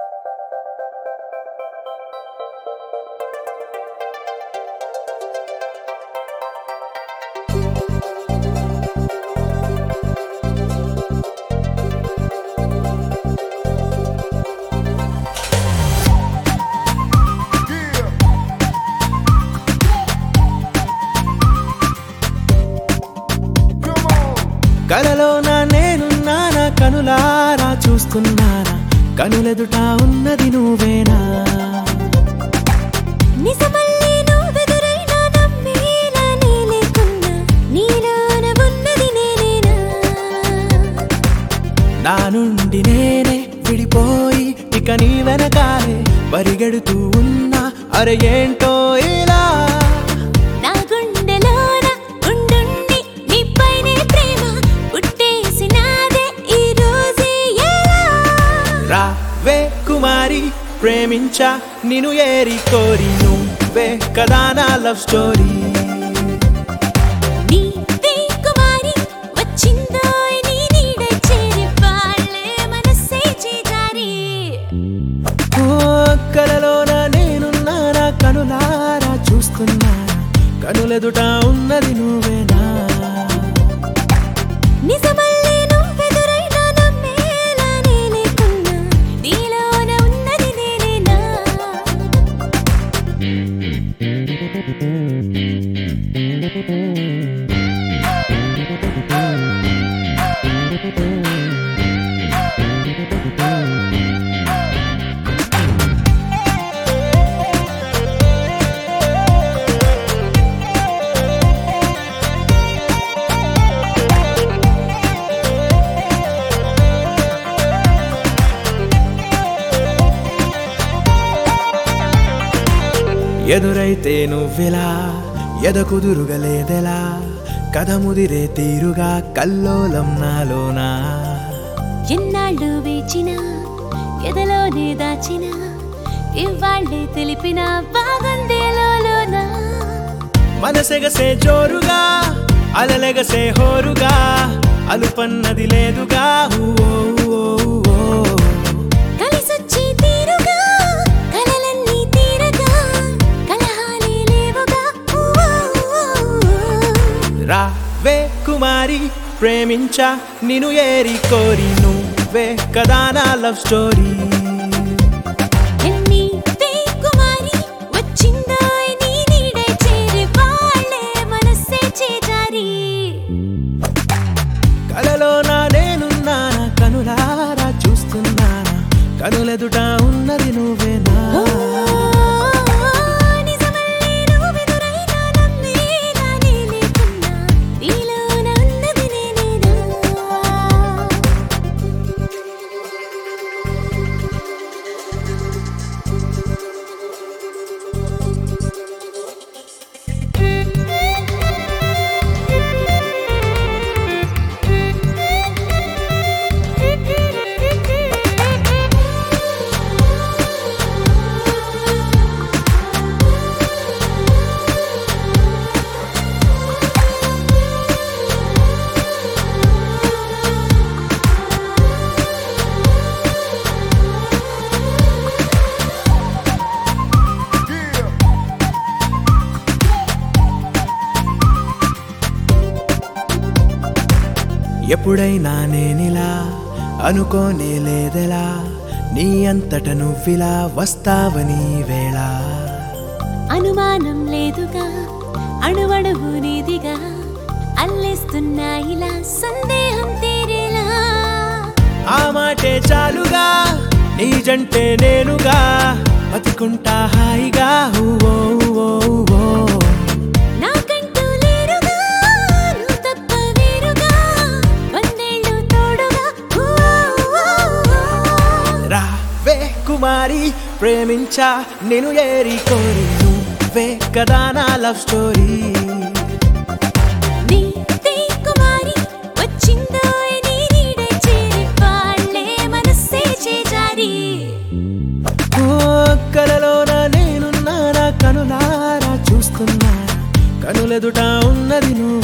కలలోనా నేనున్నానా కనులారా చూస్తున్నానా కనులెదుట ఉన్నది నువ్వేనా నిజమల్లే నువ్వెదురైనా నమ్మేలా నీ లేకున్నా నీలోన ఉన్నది నేనేనా నా నుండి నేనే విడిపోయి ఇక నీ వెనకాలే పరిగెడుతూ ఉన్నా అరే ఏంటో ఇలా నా గుండెలోన ఉండుండి నీపైనే ప్రేమ పుట్టేసినాదే ఈ రోజే ఎలా రావే కుమారి ప్రేమించా నిన్ను ఏరి కోరి నువ్వే కదా నా లవ్ స్టోరీ నీవే కుమారి వచ్చిందో నీ నీడ చేరి వాళ్ళే మనసే చేజారి ఓ కలలోన నేనున్నానా కనులారా చూస్తున్నానా కనులెదుట ఉన్నది నువ్వేనా నిజమల్లే నువ్వెదురైనా నమ్మేలా నీ లేకున్నా నీలోన ఉన్నది నేనేనా ఎదురైతే నువ్వెలా ఎదకుదురుగలేదెలా కథ ముదిరే తీరుగా కల్లోలం నాలోనా ఎన్నాళ్ళు వేచిన ఎదలోనే దాచిన ఇవాళ్ళే తెలిపిన బాగుందేలోన మనసెగసే జోరుగా అలలెగసే హోరుగా అలుపన్నది లేదుగా ఊ ఓ ఓ కలిసొచ్చి తీరుగా కలలన్నీ తీరగా కలహాలే లేవుగా రావే కుమారి ప్రేమించా నిన్ను ఏరి కోరి నువ్వే కదా నా లవ్ స్టోరీ నీవే కుమారి వచ్చిందో నీ నీడ చేరి వాళ్ళే మనసే చేజారి కలలోనా నేనున్నానా కనులారా చూస్తున్నానా కనులెదుట ఉన్నది నువ్వేనా నిజమల్లే నువ్వెదురైనా నమ్మేలా నీ లేకున్నా నీలోన ఉన్నది నేనేనా ఎప్పుడైనా నేనిలా అనుకోనే లేదెలా నీ అంతట నువ్విలా వస్తావని వేళ అనుమానం లేదుగా అణువణువు నీదిగా అల్లేస్తున్నా ఇలా సందేహం తీరేలా ఆ మాటే చాలుగా నీ జంటే నేనుగా బతికుంటా హాయిగా ఊ ఓ ఓ నాకంటూ లేరుగా నువ్వు తప్ప వేరుగా వందేళ్ళు తోడుగా రావే కుమారి ప్రేమించా నిన్ను ఏరి కోరి నువ్వే కదా నా లవ్ స్టోరీ నీవే కుమారి వచ్చిందో నీ నీడ చేరి వాళ్ళే మనసే చేజారి ఓ కలలోన నేనున్నానా కనులారా చూస్తున్నానా కనులెదుట ఉన్నది నువ్వు